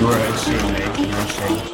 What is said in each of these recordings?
You're a shit, mate. You're a shit.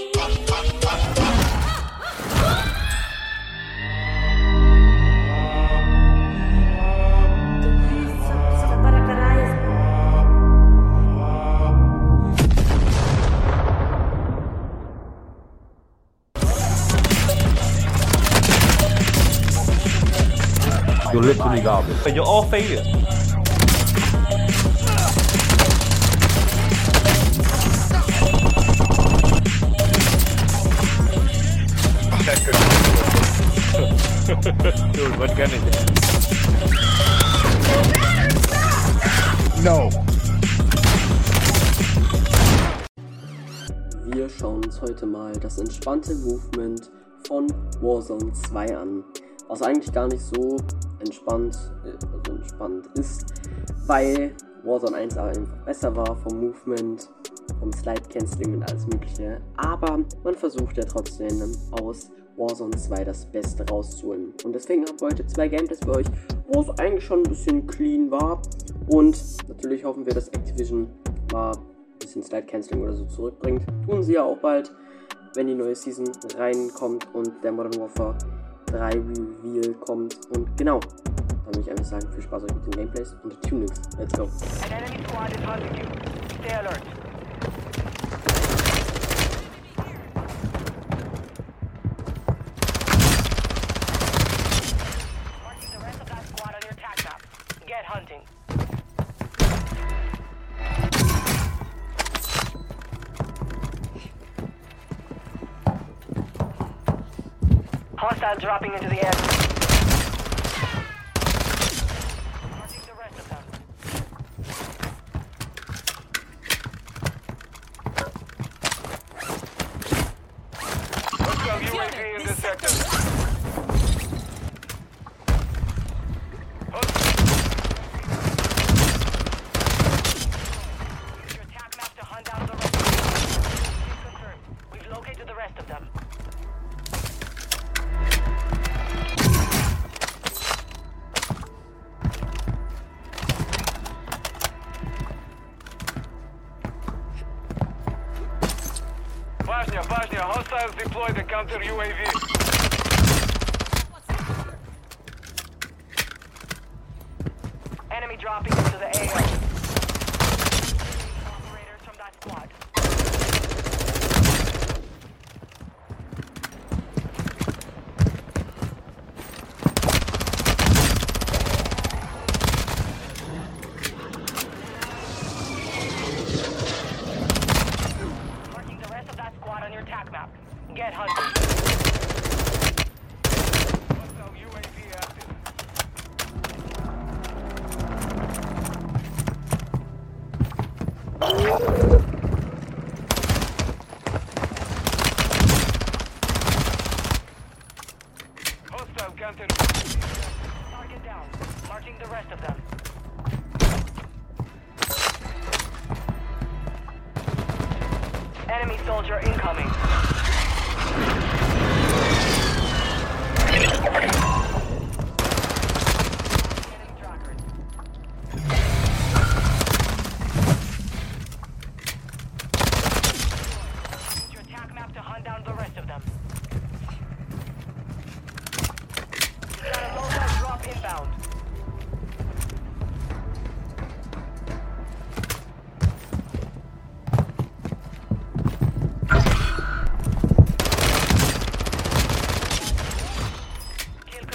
You're literally garbage. But you're all failures. Dude, what gun is it? No. Wir schauen uns heute mal das entspannte Movement von Warzone 2 an, was eigentlich gar nicht so entspannt ist, weil Warzone 1 aber einfach besser war vom Movement, vom Slide Canceling und alles mögliche, aber man versucht ja trotzdem aus Warzone 2 das Beste rauszuholen. Und deswegen habe ich heute zwei Gameplays für euch, wo es eigentlich schon ein bisschen clean war. Und natürlich hoffen wir, dass Activision mal ein bisschen Slide Canceling oder so zurückbringt. Tun sie ja auch bald, wenn die neue Season reinkommt und der Modern Warfare 3 Reveal kommt. Und genau, dann würde ich einfach sagen, viel Spaß euch mit den Gameplays und den Tunings. Let's go. An enemy squad is hunting you. Stay alert. Marking the rest of that squad on your attack map. Get hunting. Hostile dropping into the air. Marking the rest of them. Let's go UAV in this sector. Use your attack map to hunt down the rest of them. Confirmed. We've located the rest of them. Bashnia, hostiles deployed the counter UAV. Enemy dropping into the AO. Operators from that squad. Marking the rest of that squad on your attack map. Get hunting. Hostile UAV active. Hostile counter. Target down. Marking the rest of them. Enemy soldier incoming. Enemy trackers. Use your attack map to hunt down the rest of them. You've got a loadout drop inbound. Kill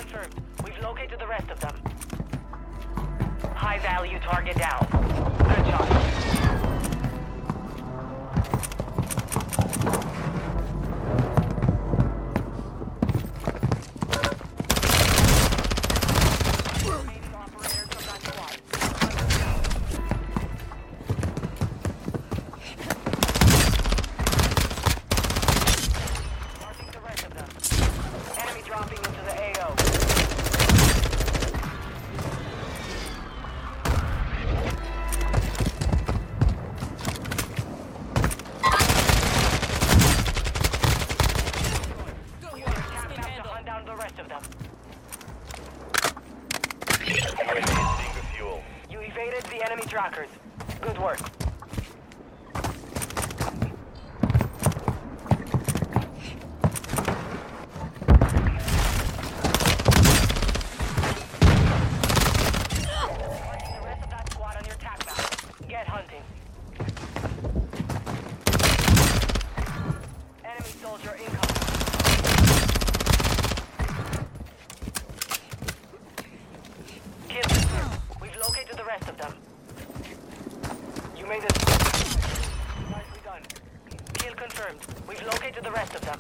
confirmed. We've located the rest of them.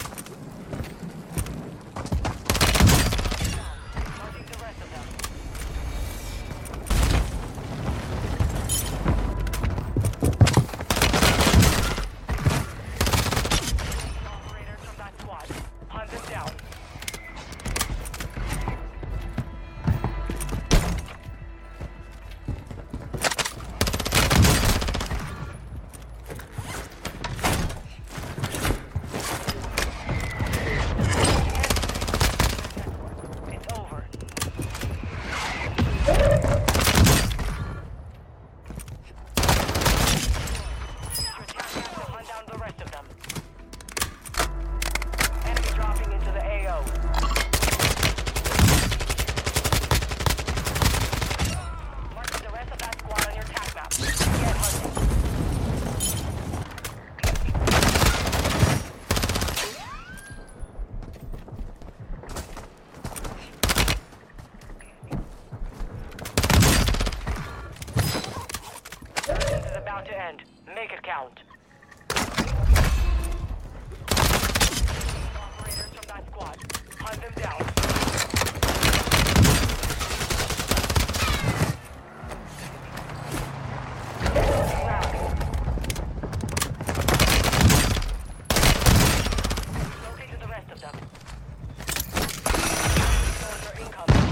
Marking the rest of them. Operators from that squad. Hunt them down. It's over. Your attack has to hunt down the rest of them. Enemy dropping into the AO. Marking the rest of that squad on your attack map. Get hunting. This is about to end. Make it count. Operators from that squad. Hunt them down. Locate the rest of them. Soldier incoming.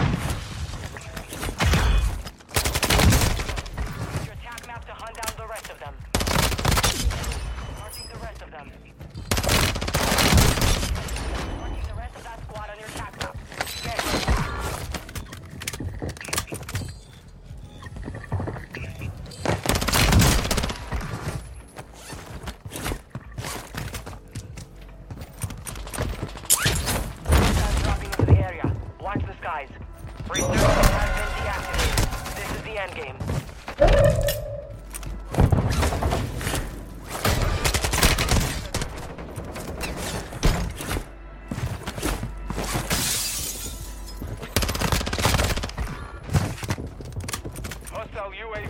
Use your attack map to hunt down the rest of them. Marking the rest of them. Marking the rest of that squad on your attack map. Get hunting. Hostiles dropping into the area. Watch the skies. Resurgence has been deactivated. This is the end game. Hostile UAV.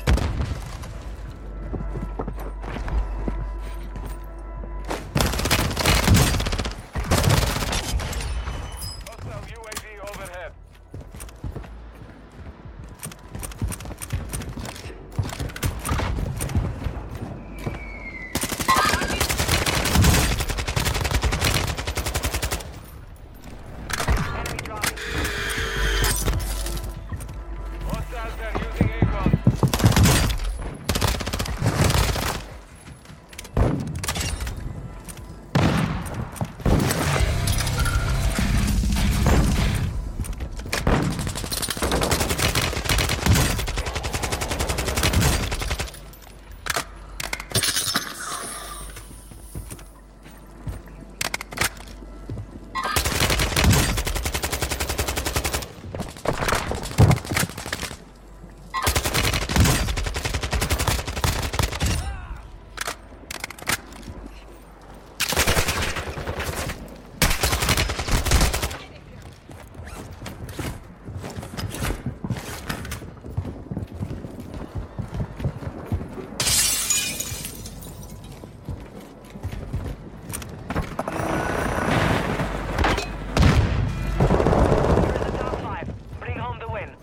Hostile UAV overhead. Enemy dropping. Hostiles are using aircraft. Here's the top 5. Bring home the win.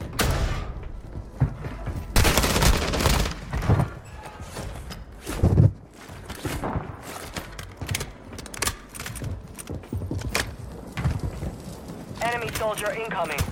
Enemy soldier incoming.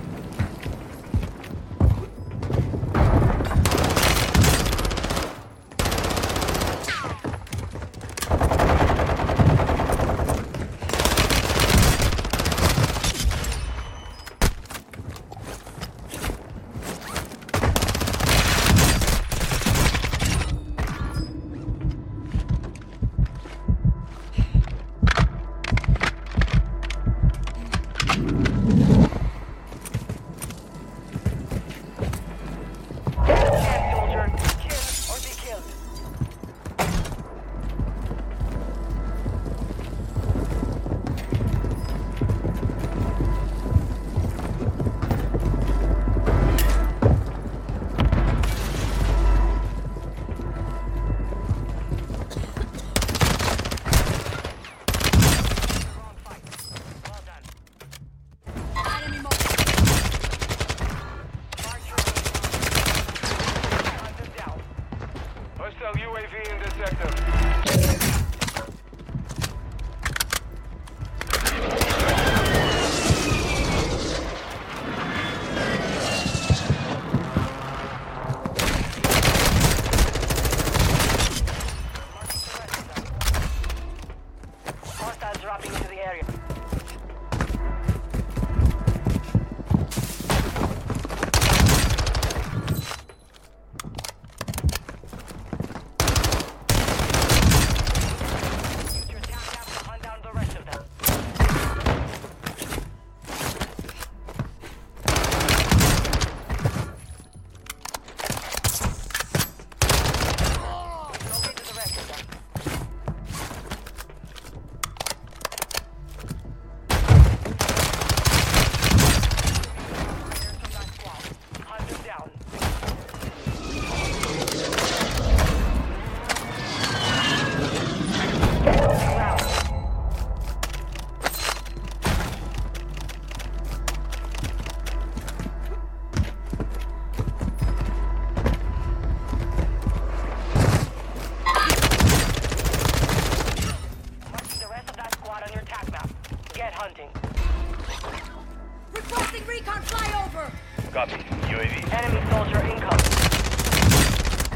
dropping into the area. Use your tap tap to hunt down the rest of them. Locate the rest of them. From that squad. Hunt them down. Round. Marking the rest of that squad on your attack map. Get hunting. Requesting recon flyover! Copy. UAV. Enemy soldier incoming.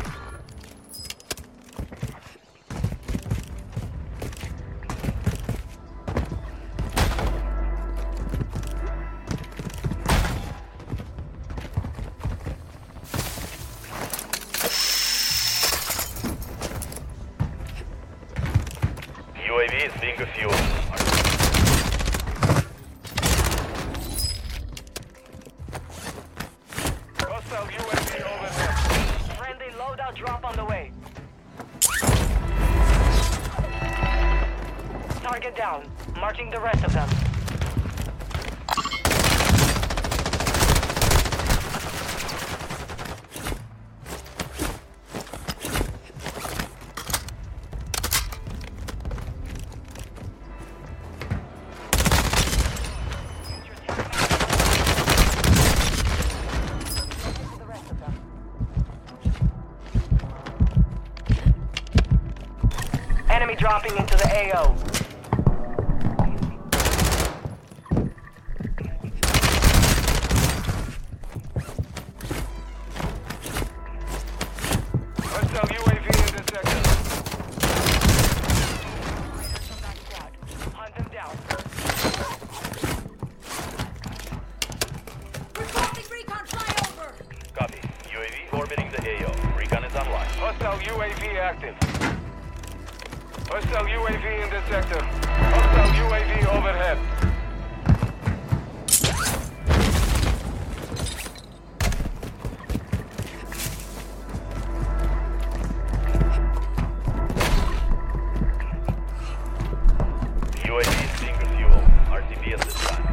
UAV is being refueled. Hostile UAV overhead. Friendly loadout drop on the way. Target down. Marching the rest of them. The rest of them. Enemy dropping into the AO. Hostile UAV in this sector. Fighters from that squad. Hunt them down. Requesting recon flyover! Copy. UAV orbiting the AO. Recon is online. Hostile UAV active. Hostile UAV in this sector. Hostile UAV overhead. UAV is being refueled. RTB at this time.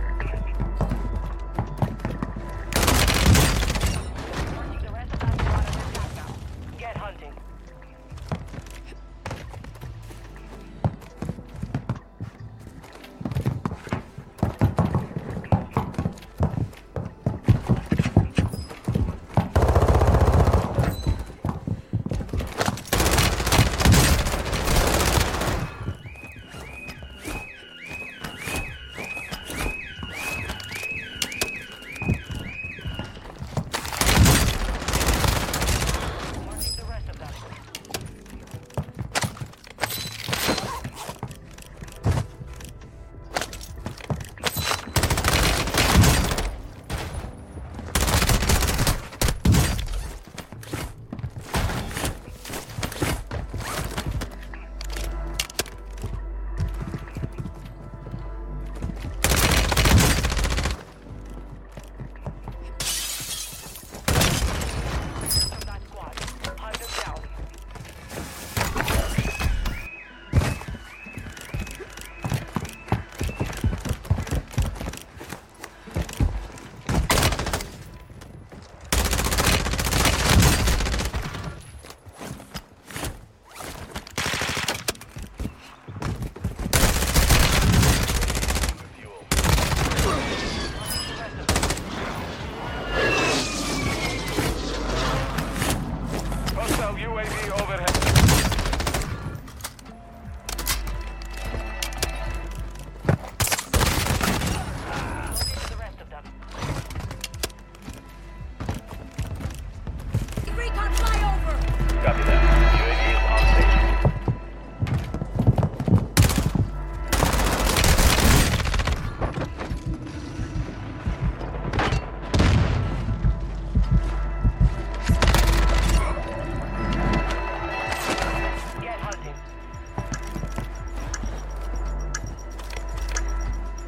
Marking the rest of that squad on your attack map. Get hunting.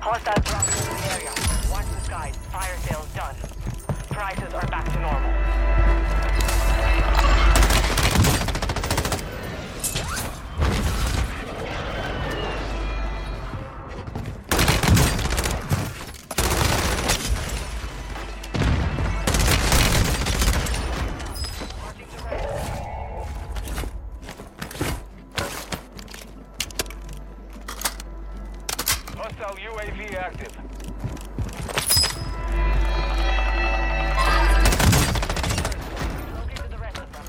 Hostiles dropping into the area. Watch the skies. Fire sales done. Prices are back to normal. Hostile UAV active. Located the rest of them.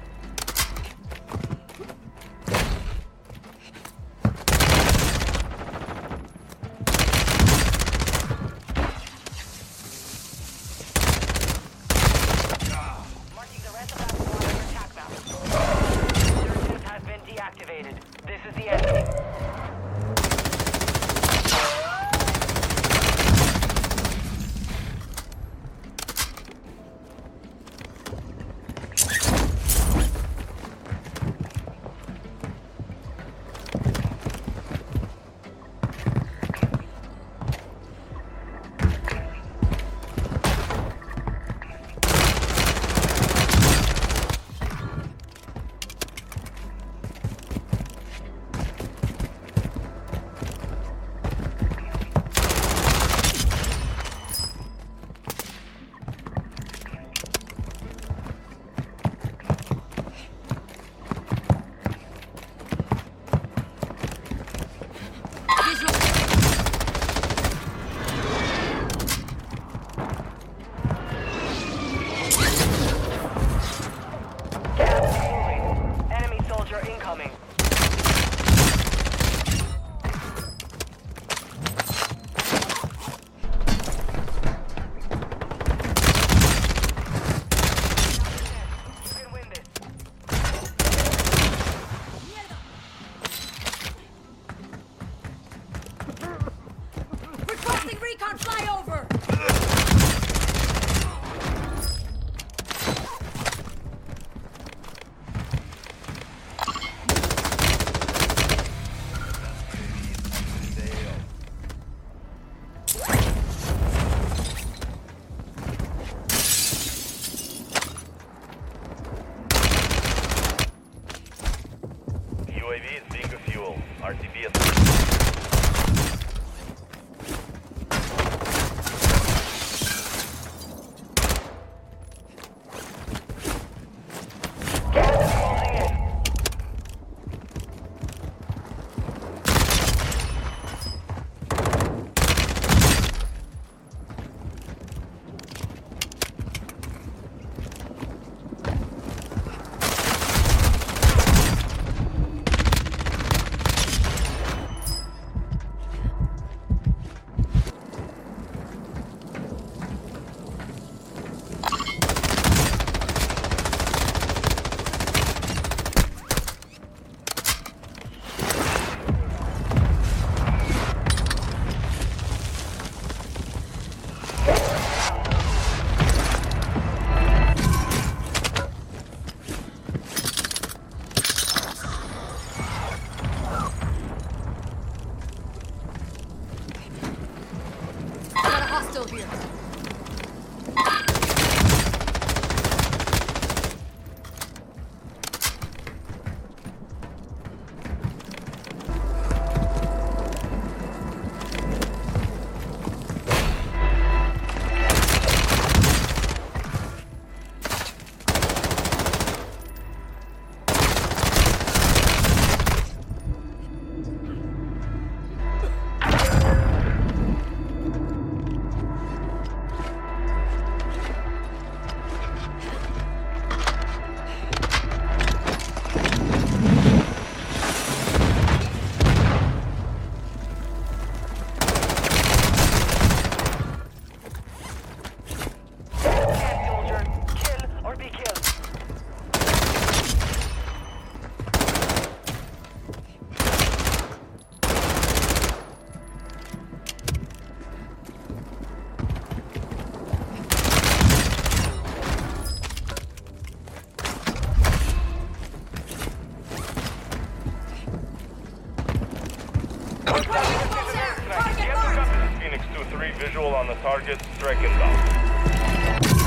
Marking the rest of that squad on your attack map. Resurgence has been deactivated. This is the end game. Enemy soldier incoming. You can win this. Requesting recon flyover! UAV is being fuel. RTB is Closing in. Visual on the target. Strike inbound.